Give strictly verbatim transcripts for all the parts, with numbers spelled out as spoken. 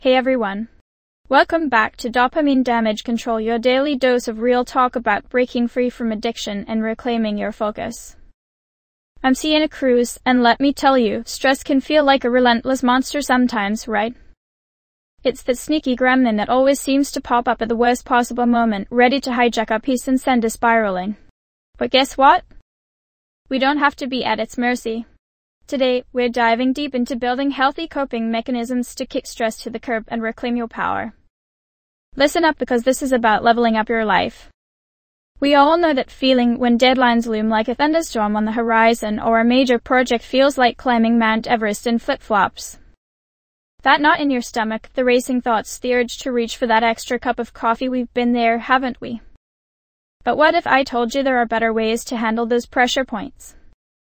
Hey everyone. Welcome back to Dopamine Damage Control, your daily dose of real talk about breaking free from addiction and reclaiming your focus. I'm Sienna Cruz, and let me tell you, stress can feel like a relentless monster sometimes, right? It's that sneaky gremlin that always seems to pop up at the worst possible moment, ready to hijack our peace and send us spiraling. But guess what? We don't have to be at its mercy. Today, we're diving deep into building healthy coping mechanisms to kick stress to the curb and reclaim your power. Listen up, because this is about leveling up your life. We all know that feeling when deadlines loom like a thunderstorm on the horizon, or a major project feels like climbing Mount Everest in flip-flops. That knot in your stomach, the racing thoughts, the urge to reach for that extra cup of coffee, we've been there, haven't we? But what if I told you there are better ways to handle those pressure points?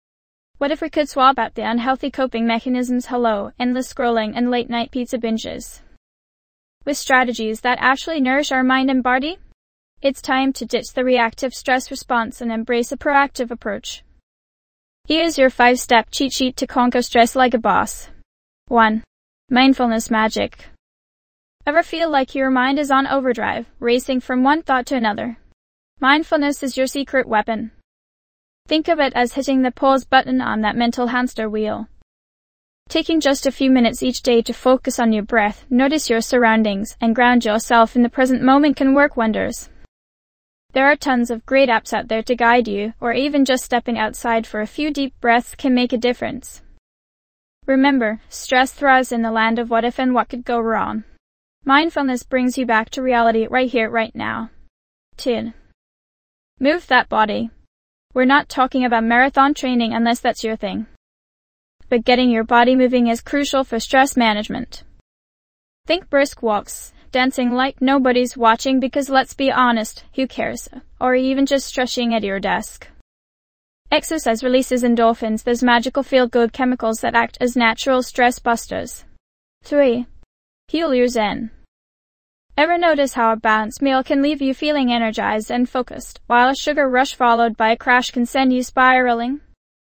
What if we could swap out the unhealthy coping mechanisms, hello, endless scrolling and late-night pizza binges, with strategies that actually nourish our mind and body? It's time to ditch the reactive stress response and embrace a proactive approach. Here's your five-step cheat sheet to conquer stress like a boss. one. Mindfulness magic. Ever feel like your mind is on overdrive, racing from one thought to another? Mindfulness is your secret weapon. Think of it as hitting the pause button on that mental hamster wheel. Taking just a few minutes each day to focus on your breath, notice your surroundings, and ground yourself in the present moment can work wonders. There are tons of great apps out there to guide you, or even just stepping outside for a few deep breaths can make a difference. Remember, stress thrives in the land of what if and what could go wrong. Mindfulness brings you back to reality right here, right now. two. Move that body. We're not talking about marathon training unless that's your thing. But getting your body moving is crucial for stress management. Think brisk walks, dancing like nobody's watching, because let's be honest, who cares? Or even just stretching at your desk. Exercise releases endorphins, those magical feel-good chemicals that act as natural stress busters. three. Heal your zen. Ever notice how a balanced meal can leave you feeling energized and focused, while a sugar rush followed by a crash can send you spiraling?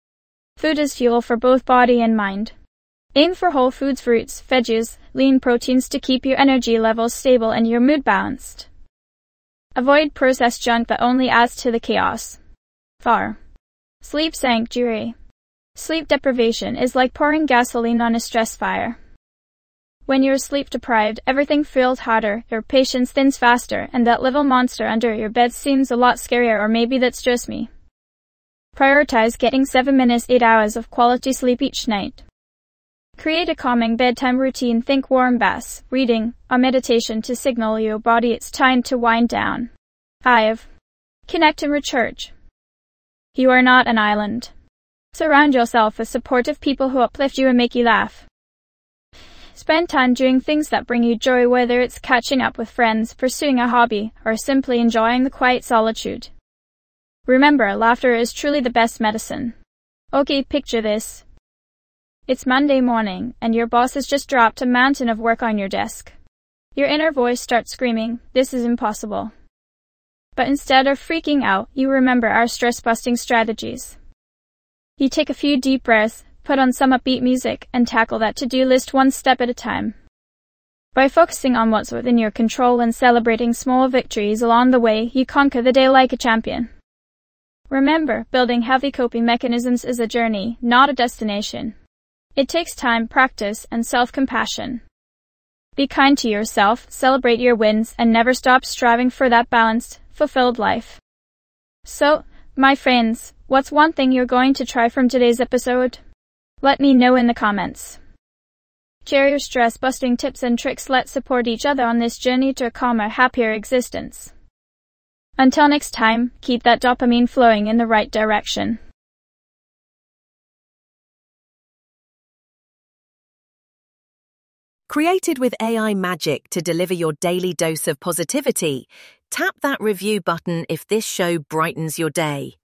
Food is fuel for both body and mind. Aim for whole foods, fruits, veggies, lean proteins to keep your energy levels stable and your mood balanced. Avoid processed junk that only adds to the chaos. four. Sleep sanctuary. Sleep deprivation is like pouring gasoline on a stress fire. When you're sleep deprived, everything feels harder, your patience thins faster, and that little monster under your bed seems a lot scarier, or maybe that's just me. Prioritize getting seven minutes, eight hours of quality sleep each night. Create a calming bedtime routine, think warm baths, reading, or meditation to signal your body it's time to wind down. five. Connect and recharge. You are not an island. Surround yourself with supportive people who uplift you and make you laugh. Spend time doing things that bring you joy, whether it's catching up with friends, pursuing a hobby, or simply enjoying the quiet solitude. Remember, laughter is truly the best medicine. Okay, picture this. It's Monday morning, and your boss has just dropped a mountain of work on your desk. Your inner voice starts screaming, "This is impossible." But instead of freaking out, you remember our stress-busting strategies. You take a few deep breaths, put on some upbeat music, and tackle that to-do list one step at a time. By focusing on what's within your control and celebrating small victories along the way, you conquer the day like a champion. Remember, building healthy coping mechanisms is a journey, not a destination. It takes time, practice, and self-compassion. Be kind to yourself, celebrate your wins, and never stop striving for that balanced, fulfilled life. So, my friends, what's one thing you're going to try from today's episode? Let me know in the comments. Share your stress-busting tips and tricks. Let's support each other on this journey to a calmer, happier existence. Until next time, keep that dopamine flowing in the right direction. Created with A I magic to deliver your daily dose of positivity, tap that review button if this show brightens your day.